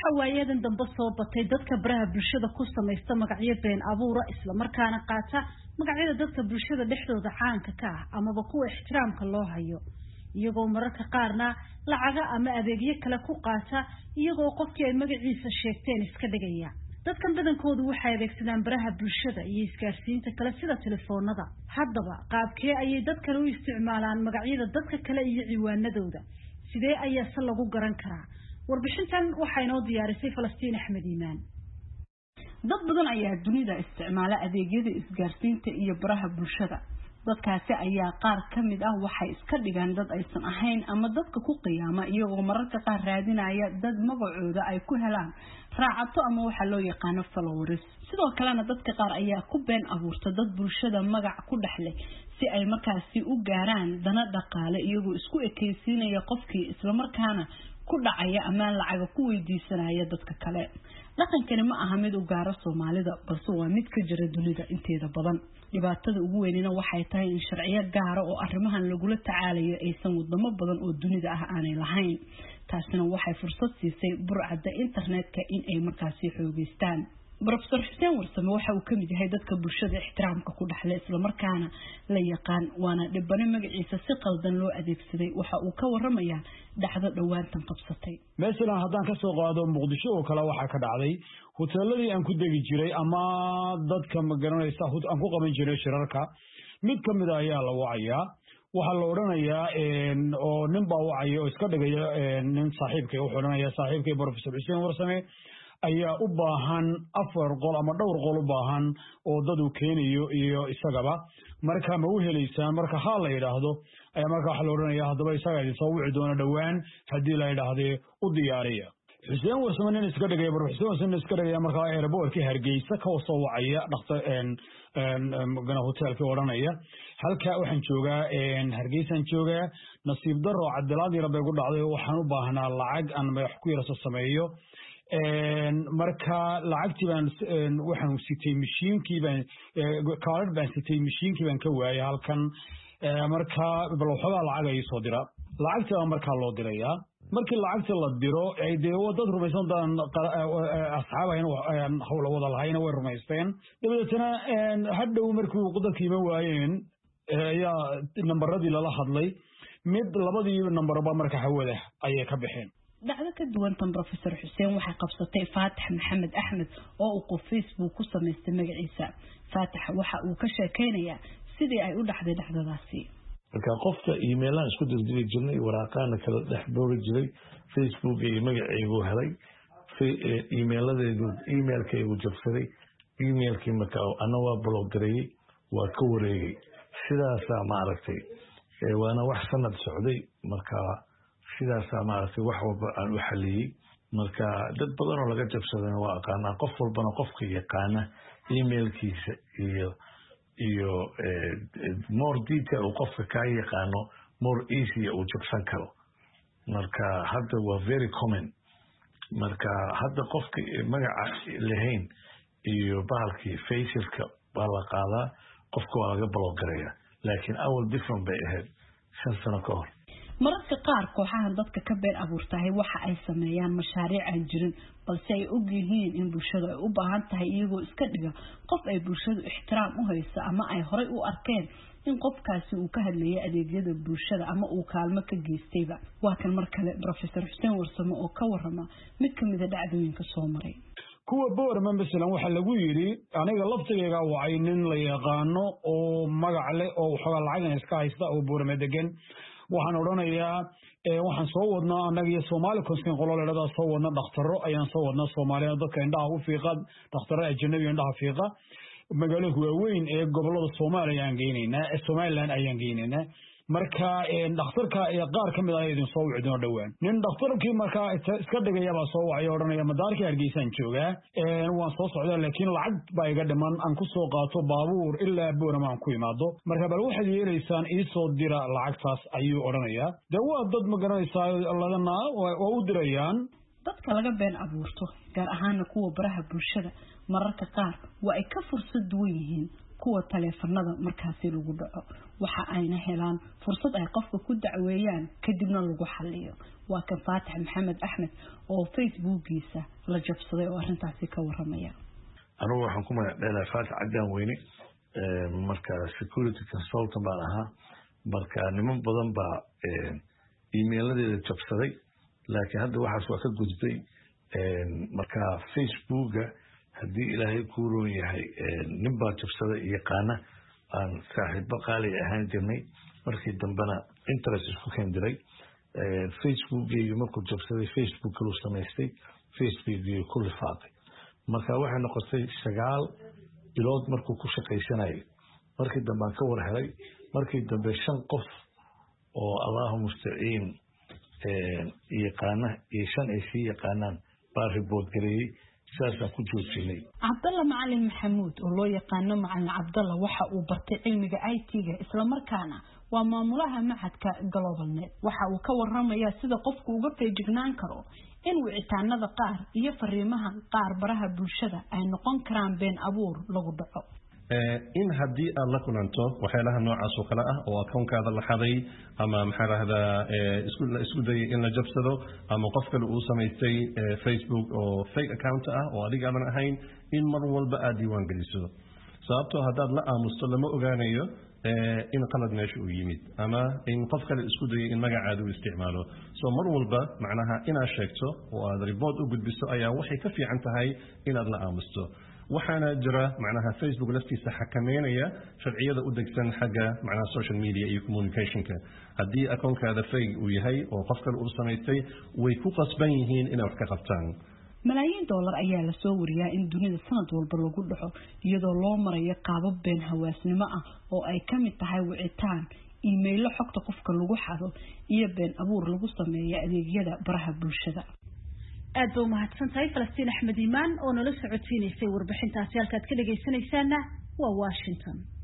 waxa waayadan dambe soo batay dadka baraha bulshada ku sameeysta magacyo been abuura isla markaana qaata magacyada dadka bulshada dhexdooda caanka ka ah ama kuwa ixtiraamka loo hayo iyagoo mararka qaarna lacaga ama adeegyo kale ku qaata iyagoo qofkii ay magaciisa sheegteen iska dhigaya dadkan badankoodu waxay adeegsadaan baraha bulshada iyo isgaarsiinta kale sida telefoonada haddaba qaabkee ayay dadka u isticmaalaan magacyada dadka kale iyo ciwaanadooda sidee ayaa lagu garan karaa warbixintan waxay noo diyaarisay Falastiin Axmed Iimaan dad badan ayaa dunida isticmaala adeegyada isgaarsiinta iyo baraha bulshada dadkaasi ayaa qaar kamid ah waxay iska dhigaan dad aysan ahayn ama dadka ku qiyaama iyagoo mararka qaar raadinaya dad magacooda ay ku helaan raacato ama waxa loo yaqaan followers sidoo kalena dadka qaar ayaa ku been abuurta dad bulshada magac ku dhaxlay si ay markaasi u gaaraan dana dhaqaale iyagoo isku ekaysiinaya qofkii isla markaana ku dhacaya ama lacag ku weydiisanaya dadka kale dhaqankani ma aha mid u gaar Soomaalida balse waa mid ka jira dunida inteeda badan dhibaatada ugu weynina waxay tahay in sharciyo gaar ah oo arrimahan lagu la tacaalayo aysan wadamo badan oo dunida ah aanay lahayn taasina waxay fursad siisay burcadda internetka in ay markaasi xoogeystaan Professor Xuseen Warsame waxa uu kamid yahay dadka bulshada ixtiraamka ku dhaxlay isla markaana la yaqaan waana dhibane magaciisa si qaldan loo adeegsaday waxa uu ka waramayaa dhacdo dhawaantan qabsatay mesela haddaan ka soo qaado Muqdisho oo kale waxa ka dhacday hoteeladii aan ku degi jiray ama dadka ma garanaysa aan ku qaban jiray shirarka mid kamid ah ayaa la wacayaa waxa la oranayaa oo nin baa wacaya oo iska dhigaya nin saaxiibkay wuxuu oranayaa saaxiibkay Professor Xuseen Warsame ayaa u baahan afar qol ama dhowr qol u baahan oo dad uu keenayo iyo isagaba marka ma u heleysaan marka ha la yiraahdo ayaa marka waxa la oranayaa hadaba isaga soo wici doona dhawaan hadii la yiraahdo u diyaariya Xuseen Warsame nin iska dhigay Professor Warsame iska dhigay marka airportka Hargeysa ka soo wacaya dhaqta gana hotelka oranaya halka waxaan joogaa Hargeysan joogaa nasiib daro Cabdilaadir bay ku dhacday waxaan u baahnaa lacag aan wax ku yaraso sameeyo marka lacagtii baan waxaan sitay mishiinkii baan card baan sitay mishiinkii baan ka waayay halkan marka bal waxa lacag ay soo dira lacagta marka loo dirayaa markii lacagta la diro ay dad rumaysan daan asxaabayn hawla wada lahayn way rumaysteen dabadeedna hadhow markii dadkii ma waayeen ayaa nambaradii la hadlay mid labadii nambarba marka hawada ayay ka bixeen dhacdo ka duwan tan Professor Xuseen waxa qabsatay Faatax Maxamed Axmed oo uu Facebook ku sameystay magaciisa Faatax waxa uu ka sheekeynayaa sidii ay u dhaxday dhacdadaasi marka qofka email-aan isku dirdiray jirnay waraaqana kala dhex boori jiray Facebook iyo magacaygu helay emailkaygu jabsaday emailkii marka ana waa block gareeyay waa ka wareegay sidaas ma aragtay waana wax sanad socday marka sidaas ma aragtay wax walba aan u xaliyay marka dad badan oo laga jabsaday waa aqaan qof walbana qofka yaqaana emailkiisa iyo more detail oo qofka ka yaqaano more easy oo jabsan karo marka hadda waa very common marka hadda qofka magaca lahayn iyo bahalkii facialka baa la qaadaa qofka waa laga block gareeyaa laakiin awal different bay ahayd 5 sano ka hor mararka qaar kooxahan dadka ka been abuurtahay waxa ay sameeyaan mashaariic aan jirin balse ay og yihiin in bulshada ay u baahan tahay iyagoo iska dhiga qof ay bulshadu ixtiraam u hayso ama ay horay u arkeen in qofkaasi uu ka hadlayay adeegyada bulshada ama uu kaalmo ka geystayba waa kan mar kale Professor Xuseen Warsame oo ka warama mid kamid ah dhacdooyinka soo maray kuwa boorman bisan waxa lagu yiri aniga laftigayga wacay nin la yaqaano oo magac leh oo xoga lacag iska haysta oo boorman degan waxaan oranayaa waxaan soo wadnaa anaga Soomaali konsin qololeeda soo wadna dhaqtaro ayaan soo wadna Soomaaliya dadka indhaha u fiiqad dhaqtaro ajnabi indhaha fiiqa magaalada weyn ee gobolada Soomaaliya aan geynaynaa Soomaaliland ayaan geynaynaa marka dhakhtarka ee qaar kamid ah idin soo wicdo dhawaan nin dhakhtarkii marka iska dhigaya baa soo wacay oranaya madaarka Hargeysan jooga waan soo socdaa laakiin lacag baa iga dhiman aan ku soo qaato baabuur ilaa Boorama aan ku imaado marka bal waxaad yeelaysaan ii soo dira lacagtaas ayuu oranaya dawaa dad ma garanaysaa ladana oo u dirayaan dadka laga been abuurto gaar ahaan kuwa baraha bulshada mararka qaar waa ay ka fursad duwan yihiin kuwa taleefanada markaasi lagu dhaco waxa ayna helaan fursad ay qofka ku dacweeyaan kadibna lagu xalliyo waa kan Faatax Maxamed Axmed oo Facebookiisa la jabsaday oo arrintaasi ka waramaya anigu waxaan ku magacdheelaa Faatax Cadaan Weyne marka security consultant baan ahaa marka niman badan baa email-adeeda jabsaday laakiin hadda waxaas waa ka gudbay marka Facebooka haddii ilaahay ku roon yahay nin baa jabsaday yaqaana aan saaxiibo qaali ahaan jirnay markii dambena interest isku kendiray Facebookgayga markuu jabsaday Facebook kaluu samaystay Facebookgayga ku lifaaqay marka waxay noqotay 9 bilood markuu ku shaqaysanayay markii dambe aan ka war helay markii dambe 5 qof oo Allahu musta'in yaqaana iyo 5 ay sii yaqaanaan baa report gareeyay sidaasaan ku joojinay Cabdalla Macalin Maxamuud oo loo yaqaano Macalin Cabdalla waxa uu bartay cilmiga IT-ga isla markaana waa maamulaha macadka GlobalNet waxa uu ka warramayaa sida qofku uga feejignaan karo in wicitaanada qaar iyo fariimaha qaar baraha bulshada ay noqon karaan been abuur lagu dhaco in haddii aad la kulanto waxyaalaha noocaas oo kale ah oo akoonkaada la xaday ama maxaa rahdaa isku day in la jabsado ama qof kale uu samaystay Facebook oo fake account ah oo adiga aan ahayn in mar walba aad diiwaan geliso sababtoo haddaad la aamusto lama ogaanayo in qalad meesha uu yimid ama in qof kale isku day in magacaada uu isticmaalo soo mar walba macnaha inaad sheegto oo aad report u gudbiso ayaa waxay ka fiican tahay inaad la aamusto waxaana jira macnaha Facebook laftiisa xakameynaya sharciyada u degsan xagga macnaha social media iyo communicationka haddii akoonkaada fake uu yahay oo qof kale uu samaystay way ku qasban yihiin inay wax ka qabtaan malaayiin dollar ayaa la soo wariyaa in dunida sanad walba lagu dhaco iyadoo loo marayo qaabab been hawaasnimo ah oo ay ka mid tahay wicitaan email xogta qofka lagu xado iyo been abuur lagu sameeyo adeegyada baraha bulshada aad buu mahadsantahay Falastiin Axmed Iimaan oo nala socodsiinaysay warbixintaasi halkaad ka dhageysanaysaana waa Washington